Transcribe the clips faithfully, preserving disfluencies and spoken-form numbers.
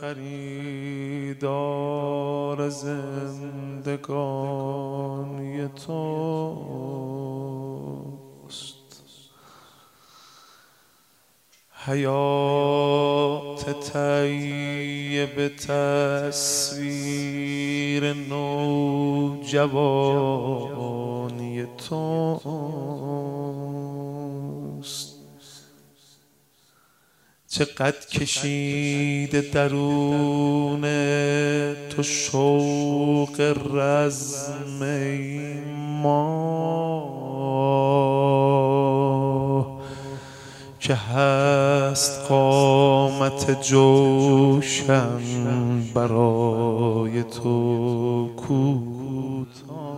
خریدار زندگانی توست. حیات طیب تصویر نوجوانی توست. چقدر کشیده درون تو شوق رزم ما که هست قامت جوشن برای تو کوتاه.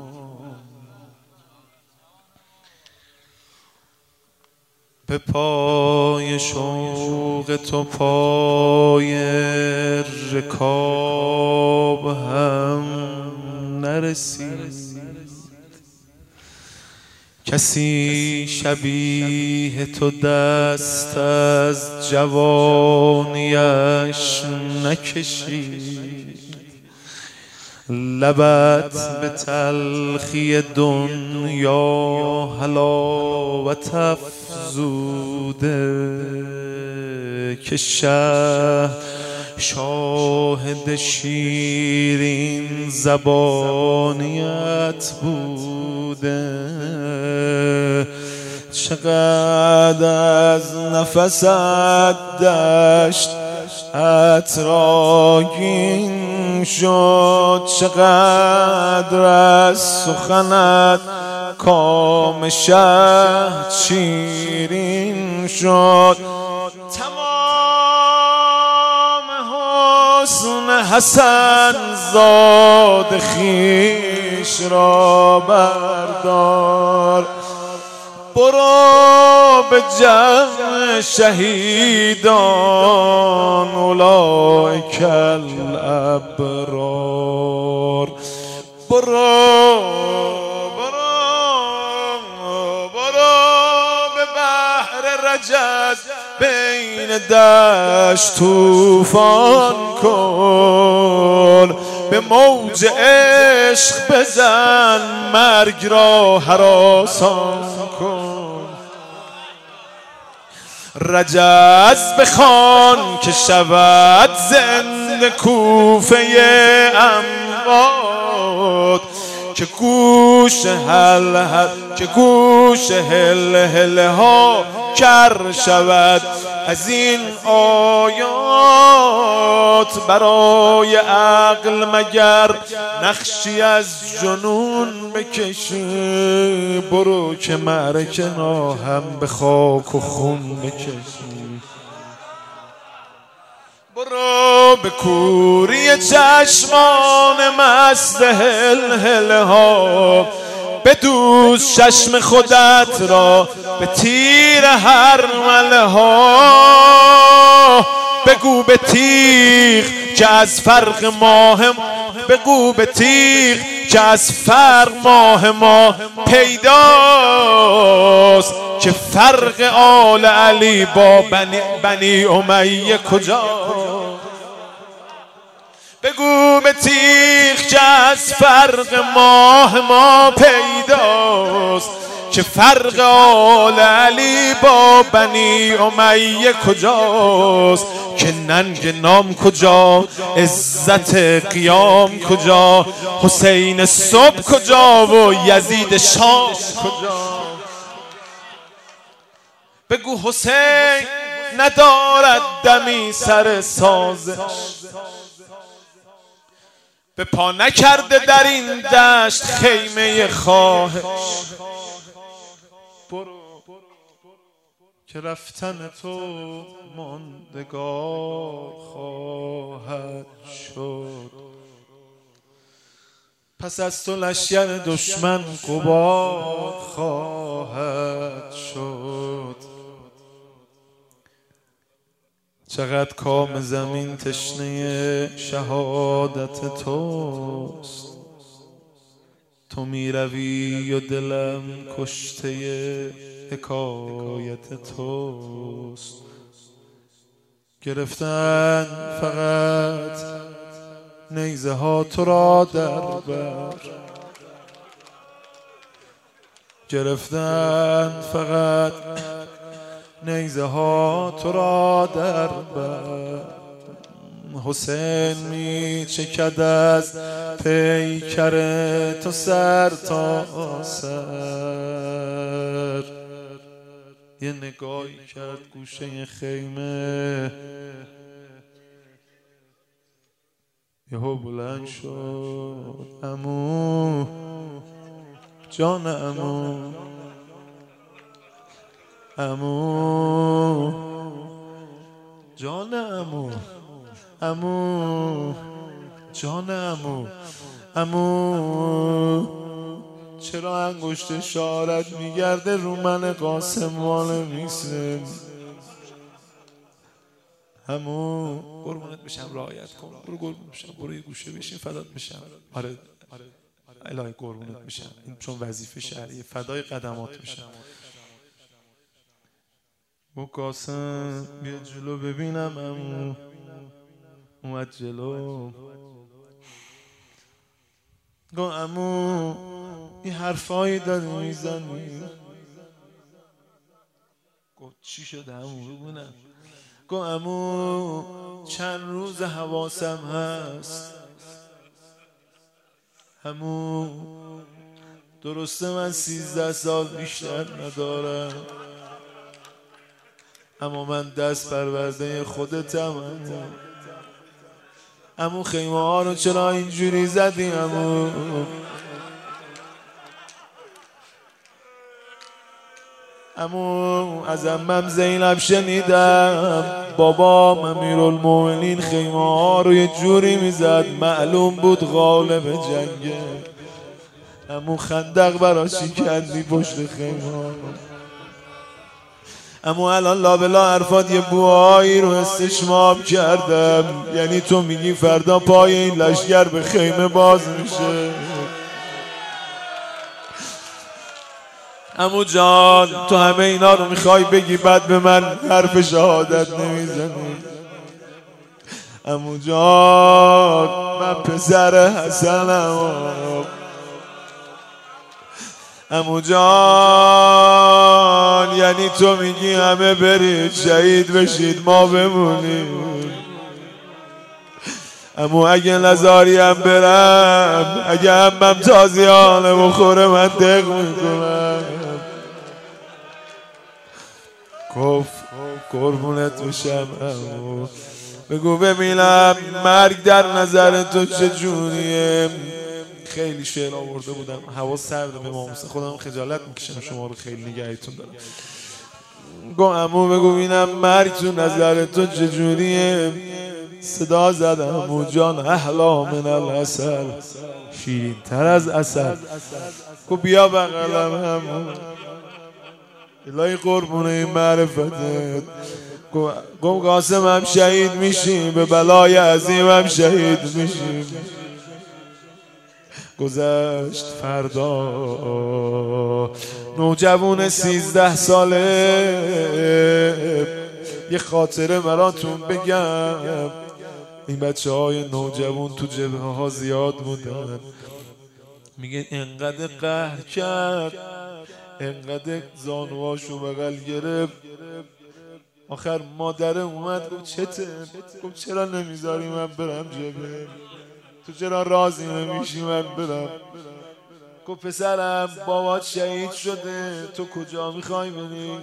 به پای شوق تو پای رکاب هم نرسید. کسی شبیه تو دست از جوانیش نکشید. لبت به تلخی دنیا حلاوت افزوده که شه شاهد شیرین زبانیت بوده. چقدر از نفست دشت عطرآگین شد. چقدر از سخنت کام شهد شیرین شد. تمام حسن حسن زاد خویش را بردار. برو به جمع شهیدان اولئک الابرار. برو برو برو به بحر رجز بین دشت طوفان کن. به موج عشق بزن مرگ را هراسان کن. رجز بخوان که شود زنده کوفه اموات. که گوش هل هل که گوش هل هل ها کر شود از این آیات. برای عقل مگر نقشی از جنون بکشی. برو که معرکه را هم به خاک و خون بکشی. برو به کوری چشمان مست هل هل ها. بدوز چشم خودت را به تیر هرمله ها. بگو به تیغ که از فرق ماه بگو به تیغ که از فرق ماه ما پیداست. که فرق آل علی با بنی, بنی امیه کجا. بگو به تیغ که از فرق ماه ما پیداست. که فرق آل علی با بنی امیه کجاست. که ننگ نام کجا، عزت قیام کجا، حسین صبح کجا و یزید شام کجا. بگو حسین ندارد دمی سر سازش. به پا نکرده در این دشت خیمه خواهش. برو که رفتن تو ماندگار خواهد شد. پس از تو لشکر دشمن غبار خواهد شد. چقدر کام زمین تشنه شهادت توست. تو می روی و دلم کشته حکایت توست. گرفتن فقط نیزه ها تو را در بر، گرفتن فقط نیزه ها تو را در بر. حسین می چکد از پیکر تو سر تا سر، یه نگاهی کرد گوشه خیمه، یهو بلند شد عمو جان عمو، عمو جان عمو، عمو جان عمو، عمو چرا انگشت اشارت میگرده رو من قاسم وانه میسه؟ عمو قربونت بشم رعایت کن، برو قربونت بشم، برو یه گوشه بشین فدات بشم. آره الهی قربونت میشم، این چون وظیفه شهریه، فدای قدمات میشم. او قاسم بیا جلو ببینم عمو. اومد جلو، گو عمو این حرفایی داری میزنی؟ گو چی شده عمو ببینم؟ گو عمو چند روز حواسم هست عمو، درسته من سیزده سال بیشتر ندارم، اما من دست پرورده خودتم عمو. عمو خیمه ها رو چرا اینجوری زدی عمو؟ عمو از عمم زینب شنیدم بابام امیرالمومنین خیمه ها رو یه جوری میزد معلوم بود غالب جنگه. عمو خندق برا شکندی پشت خیمه ها. اما الان لابلا حرفات یه بوهایی رو استشمام کردم، یعنی تو میگی فردا پای این لشگر به خیمه باز میشه؟ عمو جان تو همه اینا رو میخوای بگی بعد به من حرف شهادت نمیزنی؟ عمو جان من پسر حسنم، عمو جان یعنی تو میگی همه برید شهید بشید ما بمونیم؟ عمو اگه نزاریم برم، اگه همم تازیانه بخوره من دق میکنم. گفت قربونت بشم عمو، بگو ببینم مرگ در نظر تو چجوریه؟ خیلی شعر آورده بودم، هوا سرده به ماموسه، خودم خجالت میکشم شما رو خیلی نگهتون دارم. گو عمو بگو ببینم مرگ تو نظر تو چجوریه؟ صدا زدم عمو جان احلا من العسل، شیرین تر از عسل. گو بیا بغلم عمو، الهی قربونه این معرفتت. گو قاسم هم شهید میشیم، به بلای عظیم هم شهید میشیم. گذشت فردا نوجوان سیزده ساله، یه خاطره براتون بگم. این بچه های نوجوان تو جبهه ها زیاد بودن، میگن انقدر قهر کرد، انقدر زانواشو بغل گرفت، آخر مادره اومد گفت چته؟ گفت چرا نمیذاری من برم جبهه؟ تو چرا راضی نمیشی من برم؟ گفت پسرم بابات شهید شده، تو کجا میخوای بری؟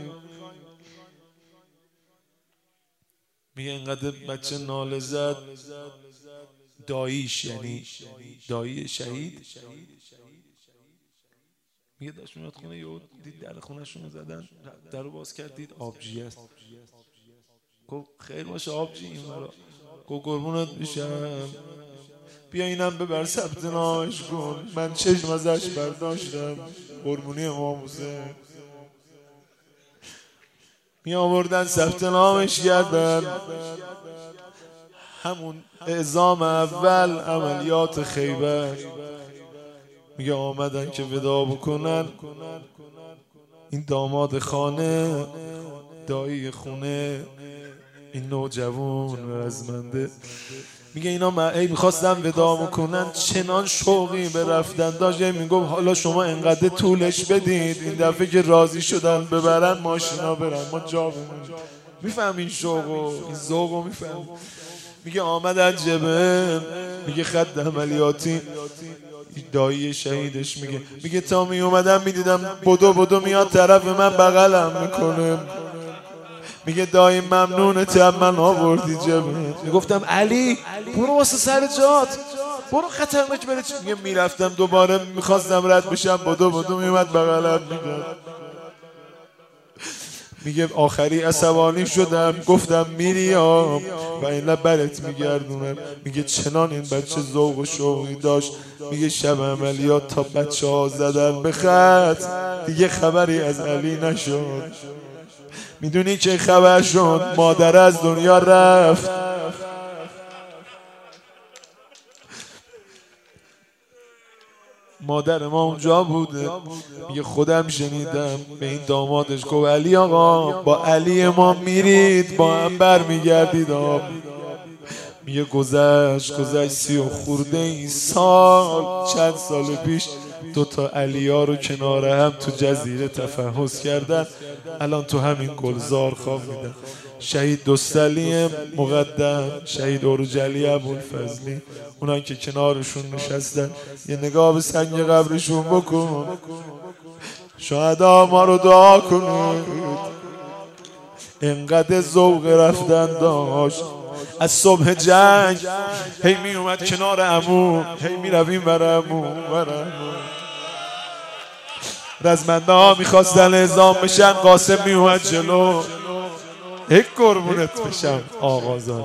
میگه انقدر بچه ناله زد، داییش یعنی دایی شهید میگه داشت میاد خونه، یهو دید در خونه شونو زدن، در رو باز کرد دید آبجی است. گفت خیر باشه آبجی این برا. گفت قربونت میشم بیا اینم ببر ثبت نامش کن، من چشم ازش برداشتم، قربونی امام حسین. می آوردن ثبت نامش کردن، همون اعزام اول عملیات خیبر. میگه آمدن که ودا بکنن، این داماد خانه دایی خونه این نوجوان رزمنده میگه اینا من ای میخواستم ودامو کنن چنان شوقی به رفتن داشت. میگفت حالا شما انقدر طولش بدید این دفعه که راضی شدن ببرن ماشینا برن ما جا بمونیم. میفهم این شوقو این ذوقو میفهم. میگه آمدن جبه، میگه خط عملیاتی دایی شهیدش میگه میگه تا می اومدم میدیدم بدو بدو میاد طرف من بغلم میکنه. میگه دایی ممنونه تب من آوردی جبه. میگفتم علی برو واسه سر جات برو خطرناک بره. میگه میرفتم دوباره میخواستم رد بشم بدو بدو میومد بغلم میگه میگه آخری عصبانی شدم گفتم میریام و این برت میگردونم. میگه چنان این بچه ذوق و شوقی داشت. میگه شب عملیات تا بچه ها زدن به خط دیگه خبری از علی نشد. میدونی چه خبر شد؟ مادر از دنیا رفت. مادر ما اونجا بوده. میگه خودم شنیدم به این دامادش گفت علی آقا با علی ما میرید با هم بر میگردید. میگه گذشت گذشت سی و خورده این سال چند سال پیش دوتا علی ها رو کنار هم تو جزیره تفحص کردن. الان تو همین گلزار خواب میدن. شهید دوستعلی مقدم، شهید اورجلی ابوالفضلی، اونان که کنارشون نشستن یه نگاه به سنگ قبرشون بکن. شهدا ما رو دعا کنید. انقدر ذوق رفتن داشت. از صبح جنگ هی می اومد کنار عمو، هی می رویم بر عمو بر عمو. رزمنده ها میخواستن اعزام بشن، قاسم می اومد جلو. یک قربونت بشم آقازان.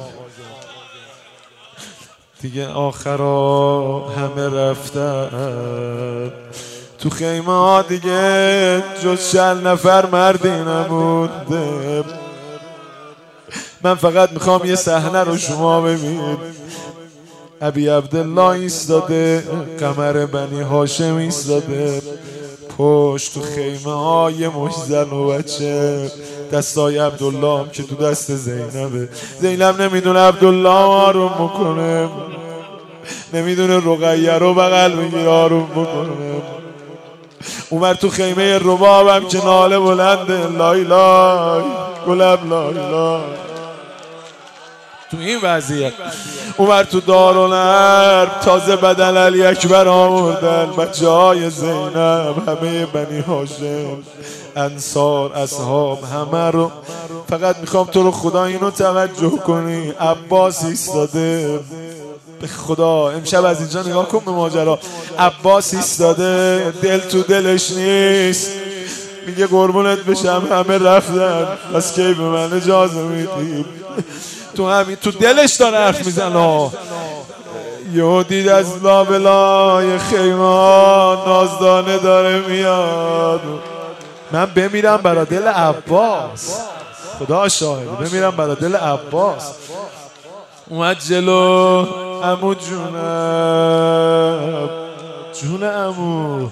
دیگه آخرا همه رفتن تو خیمه ها دیگه جز چند نفر مردی نمونده. من فقط میخوام یه صحنه رو شما ببینید. ابی عبدالله ایستاده، قمر بنی هاشم ایستاده پشت تو خیمه های مش زن و بچه. دستای عبدالله هم که تو دست زینبه. زینب نمیدونه عبدالله آروم بکنه، نمیدونه رقیه رو بغل بگیر آروم بکنه. اومر تو خیمه ربابم که ناله بلنده لای لای گلب لای لای. تو این وضعیت اومر تو دارالحرب تازه بدن علی اکبر آوردن بچه های زینب همه بنی هاشم انصار اصحاب همه رو. فقط میخوام تو رو خدا اینو توجه کنی. عباس ایستاده به خدا امشب از اینجا نگاه کن به ماجرا. عباس ایستاده دل تو دلش نیست. میگه قربونت بشم همه رفتن پس کی به من اجازه میدی؟ تو همین تو دلش داره حرف میزنه. یهو دید از لابلای خیمه نازدانه داره میاد. من بمیرم برا دل عباس، خدا شاهده بمیرم برا دل عباس. اومد جلو عمو جونم جون عمو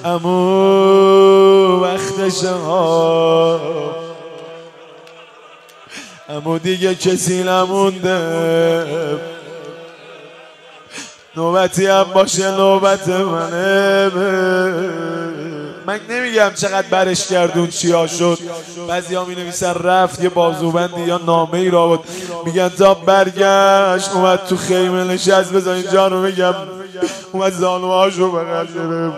عمو وقتش ها عمو دیگه کسی نمونده. نوبتی هم باشه نوبت منه. من نمیگم چقدر برش کردون چیا شد. بعضی ها می نویسن رفت یه بازوبندی یا نامه ای را بود. میگن تا برگشت اومد تو خیمه نشست. بذار اینجا رو بگم اومد زانوهاش رو بغل گرفت.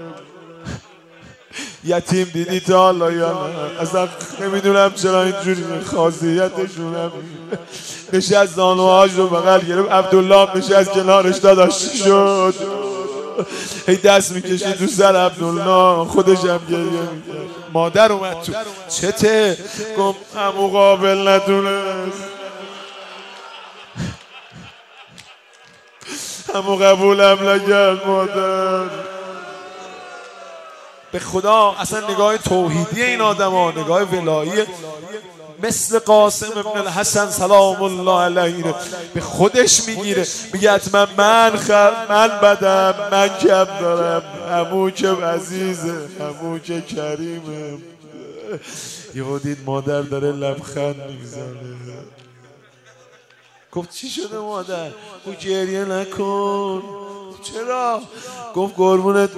یتیم دیدی تا حالا یا نه؟ اصلا نمیدونم چرا اینجوری خاصیتشونم. نشست زانوهاش رو بغل گرفت. عبدالله نشست کنارش داداش شد. هی دست میکشید تو سر عبدالله خودش هم گریه میکرد. مادر اومد تو چته گفت عمو قابل ندونست عمو قبولم نکرد مادر. به خدا اصلا نگاه توحیدی این آدم ها نگاه ولایی مثل قاسم ابن الحسن سلام الله علیه به خودش میگیره. میگه حتما من خر من بدم من کم دارم. عمو که عزیزه عمو که کریمه. یهو دید مادر داره لبخند میزنه. گفت چی شده مادر؟ گفت گریه نکن. چرا؟ گفت قربونت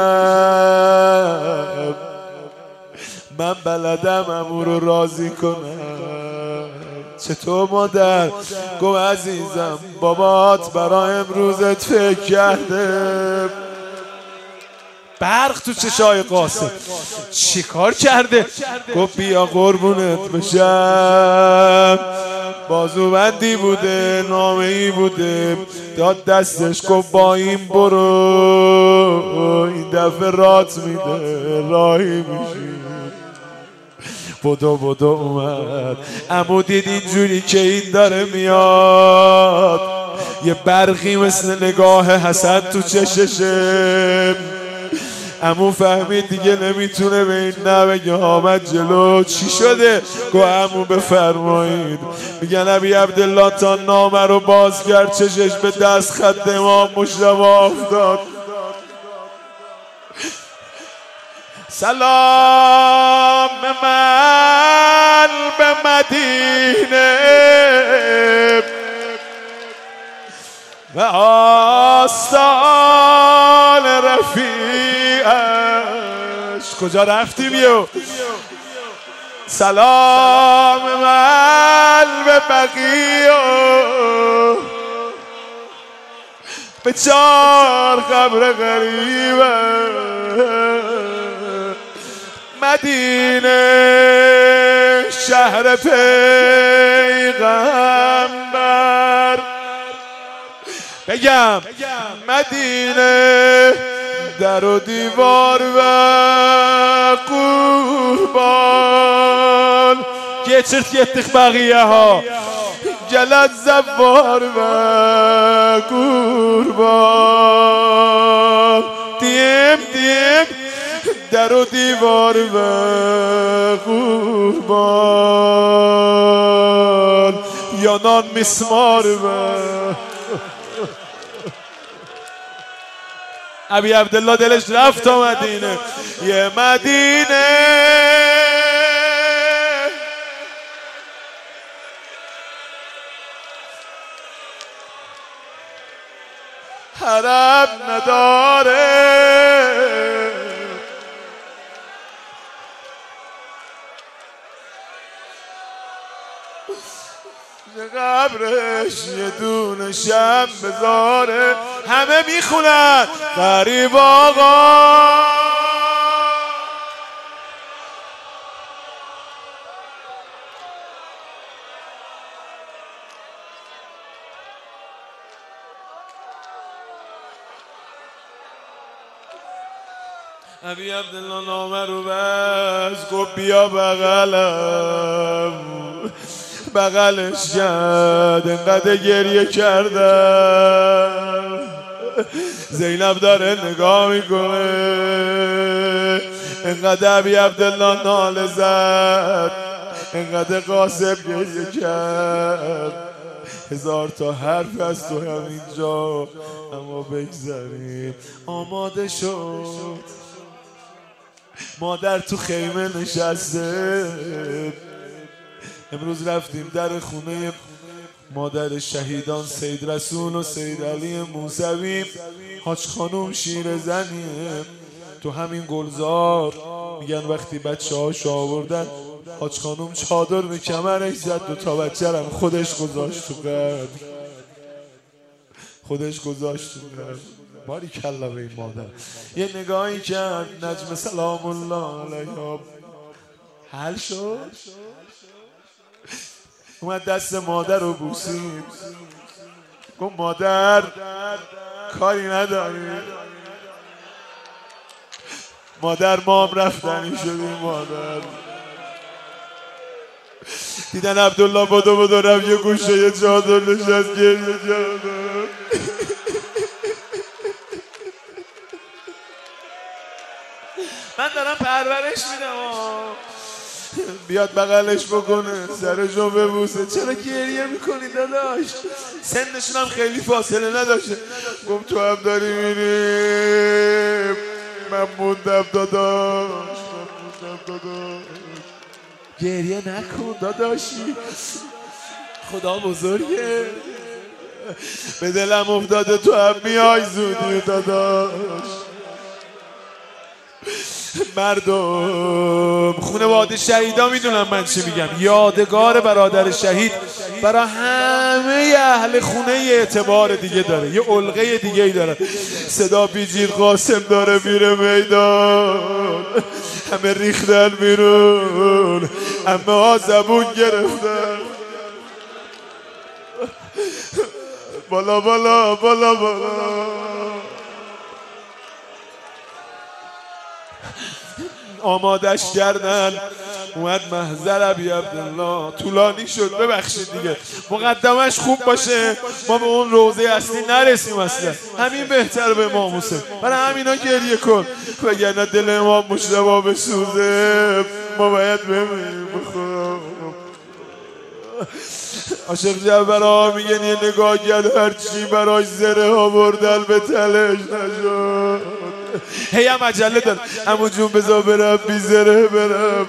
بشم من بلدم عمو رو راضی کنم. چطور مادر؟ گفت عزیزم بابات برای امروزت فکر کرده. برق تو چشای قاسم چی کار کرده؟ گفت بیا قربونت بشم بازوبندی بوده نامه ای بوده داد دستش گفت با این برو این دفعه رات میده راهی میشی. بدو بدو اومد. عمو دید اینجوری که این داره میاد یه برقی مثل نگاه حسد تو چششه. عمو فهمید دیگه نمیتونه به این نبگه آمد جلو. چی شده؟ گو عمو بفرمایید. میگن نبی عبدالله تا نامه رو باز کرد چشش به دست خط امام مجتبی افتاد. سلام من به مدینه و آستان رفیعش. کجا رفتیم یو؟ سلام من به بقیه به چار قبر غریبه مدینه شهر پیغمبر. بگم مدینه در و دیوار و قربان که چرت گتخ بقیه ها جلد زوار و قربان دیم دیم در و دیوار و قربان یا نان مسمار و ابی عبدالله دلش رفت تا مدینه. یه مدینه حرم نداره قبرش یه دونه شم بذاره. همه میخونن غریب آقا ابی عبدالله نامه رو بس گفت بیا بغلم. بغلش کرد انقدر گریه کردم. زینب داره نگاه میکنه انقدر ابی عبدالله ناله زد انقدر قاسم گریه کرد. هزار تا حرف از تو همینجا اما بگذاریم. آماده شد مادر تو خیمه نشسته. امروز رفتیم در خونه مادر شهیدان سید رسول و سید علی موسوی. حاج خانوم شیر زنیه تو همین گلزار. میگن وقتی بچه هاش آوردن حاج خانوم چادر به کمرش زد. دو تا بچه هم خودش گذاشت تو قبر. خودش گذاشت تو قبر. باری کلا به این مادر. یه نگاهی کرد نجم سلام الله علیها حل شد. اومد دست مادر رو بوسید. گفت مادر کاری نداری. مادر ما هم رفتنی شدیم. مادر دیدن عبدالله بدو بدو رفت یه گوشه یه چادر نشست گریه کرد. من دارم پرورش میدم بیاد بغلش بکنه سرشو ببوسه. چرا گریه میکنی داداش؟ سنشون هم خیلی فاصله نداشته. گفت تو هم داری میری من موندم داداش. من موندم داداش. گریه نکن داداشی. خدا بزرگه، به دلم افتاده تو هم میای زودی داداش. مردم خانواده شهیدا میدونم من چی میگم، یادگار برادر شهید برای همه اهل خونه یه اعتبار دیگه داره، یه علقه دیگه ای داره. صدا بیجیر قاسم داره میره میدان، همه ریختن بیرون، همه ها زبون گرفتن، بالا بالا بالا بالا. آمادش کردن، اومد محضر ابی عبدالله. طولانی شد ببخشید دیگه، مقدمش خوب باشه ما به اون روضه اصلی نرسیم اصلا، همین بهتر به امام حسین. برای همینا گریه کن، وگرنه دل امام مجتبی بسوزه ما باید بمیریم. بخوام عاشق جعفر میگن یه نگاه کرد هرچی برای زره ها بردن به تلش نشد. هی هم عجله دار عمو جون بذار برم بی زره برم.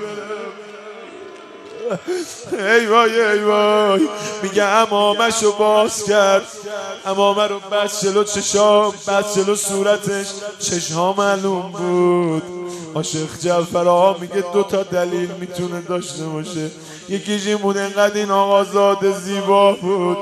ای وای ای وای، میگه امامشو باز کرد، امامه رو بس جلو چشام، بس جلو صورتش، چشها معلوم بود. عاشق جعفر میگه دو تا دلیل میتونه داشته باشه، یکیش این بود انقدر این آقازاده زیبا بود،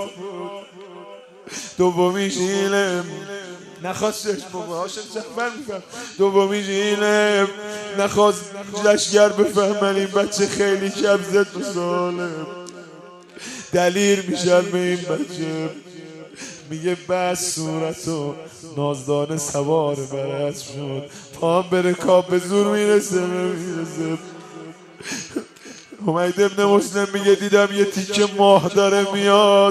دومیش اینه نخواست چشم بابا عاشق جعفر میفهم، دومیش اینه نخواست لشگر بفهمن این بچه خیلی کم زد و سالم، دلیر میشن به این بچه. میگه بس صورتو نازدانه سوار برش شد، پام به رکاب به زور میرسه میرسه. حمید ابن مسلم میگه دیدم یه تیکه ماه داره میاد،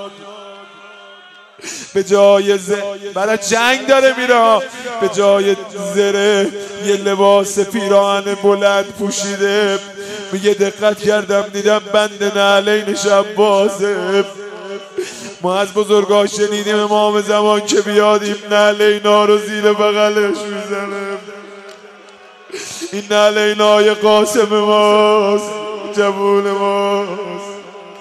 به جای ز... برای جنگ داره میره، به جای زره یه لباس پیراهن بلند پوشیده. میگه دقت کردم دیدم بند نعلینش هم بازه. ما از بزرگا شنیدیم امام زمان که بیاد این نعلینا رو زیر بغلش میزنه. این نعلینای قاسم ماست، جوون ماست.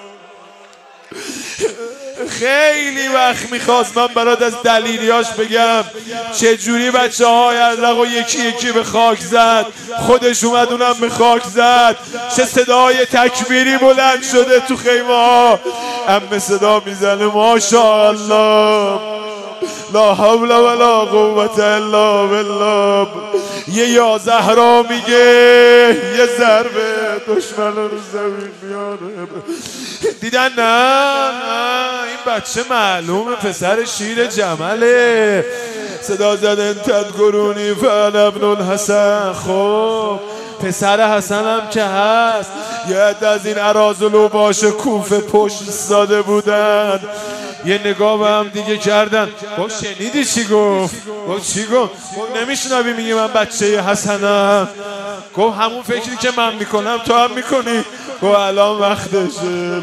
خیلی وقت میخواست من برات از دلیلیاش بگم چجوری بچه های ازرق و یکی یکی به خاک زد، خودش اومد اونم به خاک زد. چه صدای تکبیری بلند شده تو خیمه ها، همه صدا میزنه ماشاءالله لا حول ولا قوة الا بالله. یه یا زهرا میگه یه ضربه دشمن رو زمین میاره. دیدن نه نه این بچه معلومه پسر شیر جمله. صدا زدن تدگرونی فعل ابن الحسن. خب پسر حسن هم که هست، یه عده از این اراذل باشه کوفه پشت ایستاده بودن، یه نگاه به هم دیگه کردن. گفت شنیدی چی گفت؟ گفت چی گفت؟ گفت نمیشنوی میگی من بچه حسنم؟ گفت همون فکری که من میکنم تو هم میکنی؟ گفت الان وقتشه.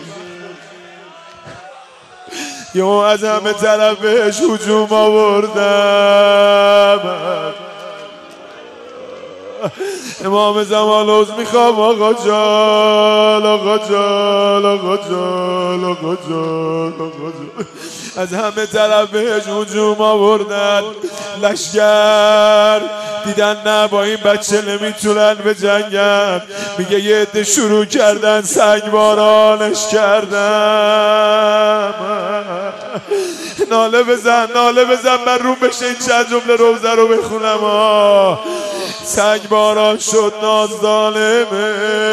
یه از همه طرف بهش هجوم آوردم. امام زمان عوض میخوام آقا جان آقا جان آقا جان آقا جان آقا جان. از همه طرف بهش هجوم آوردن لشگر، دیدن نه با این بچه نمیتونن به جنگن. میگه یه عده شروع کردن سنگبارانش کردن. ناله بزن ناله بزن من روم بشه این چند جمله روزه رو بخونم. ها سنگباران شد ناز ظالمه.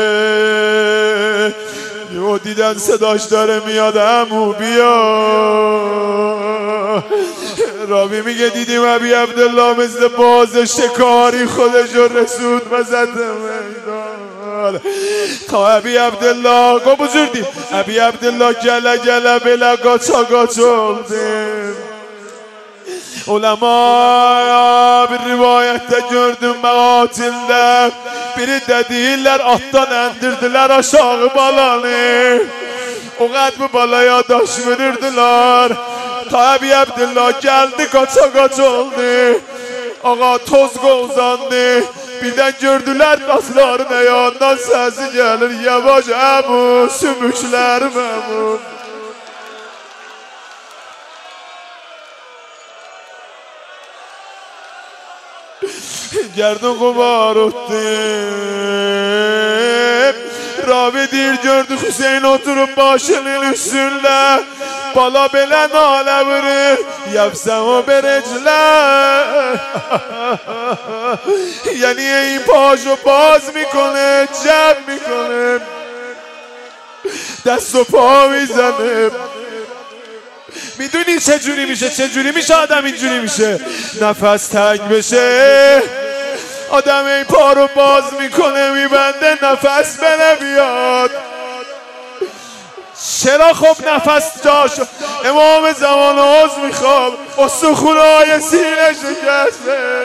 یهو دیدن صداش داره میاد عمو بیا. راوی میگه دیدیم ابی عبدالله مثل باز شکاری خودش رو رسود و زد میدان. تا ابی عبدالله گو بزرگی ابی عبدالله گله گله بلا گاچا گاچولدیم. Ulema bir rivayette gördüm meatilde, biri dediler attan endirdiler aşağı balanı. O kadar bu balaya taş verirdiler. Tabi Abdullah geldi kaça kaç oldu. Ağa toz uzandı. Birden gördüler kaslarına yandan sesi gelir yavaş Ebu sümükler Memun. gerdin gubar ottim. Rabidir gördü Hüseyin oturup başının üstünde. Bala belen ale vurur yapsam o berecler. Yani این پاشو باز میکنه جمع میکنه دست و پا میزنه. میدونی چه جوری میشه؟ چه جوری میشه آدم اینجوری میشه؟ نفس تنگ بشه آدم این پا رو باز میکنه میبنده نفس بره بیاد. چرا خب نفس جاشو امام زمان عوض میخوام استخونهای سینه شکسته.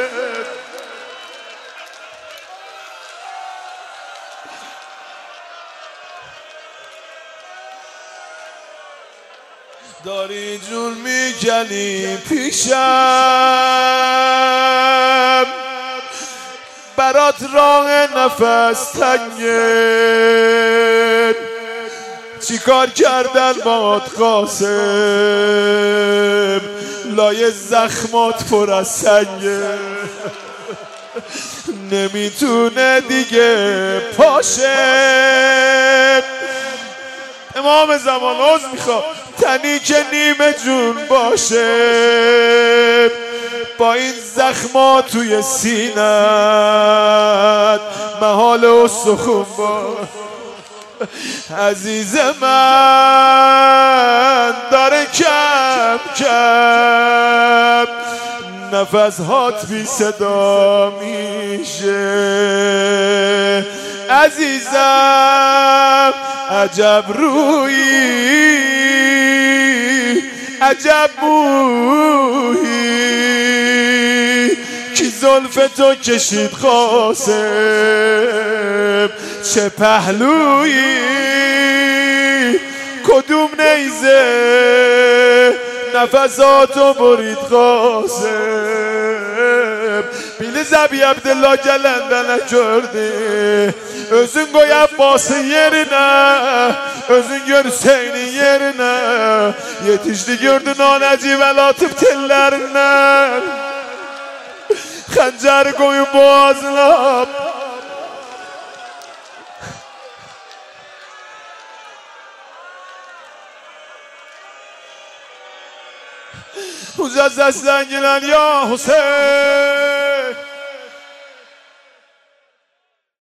داری جون میکنی پیشم برات راه نفس تنگه. چی کار کردن باد قاسم لای زخمات پر از سنگه. نمیتونه دیگه پاشه امام زمان عوض میخوام تنی که نیمه جون باشه. با این زخمات توی سینت محال استخون با عزیز من داره کم کم نفس هات بی صدا میشه. عزیزم عجب رویی عجب مویی کی زلف تو کشید قاسم چه پهلویی کدوم نیزه نفساتو برید قاسم. Bili Zabi Abdullah gelenden gördü. Özün koy Abbas'ın yerine, özün gör Hüseyin'in yerine. Yetişti gördün o Necivel atıp tellerinden. Xəncəri koyun boğazına. Uca seslen gelen ya Hüseyin.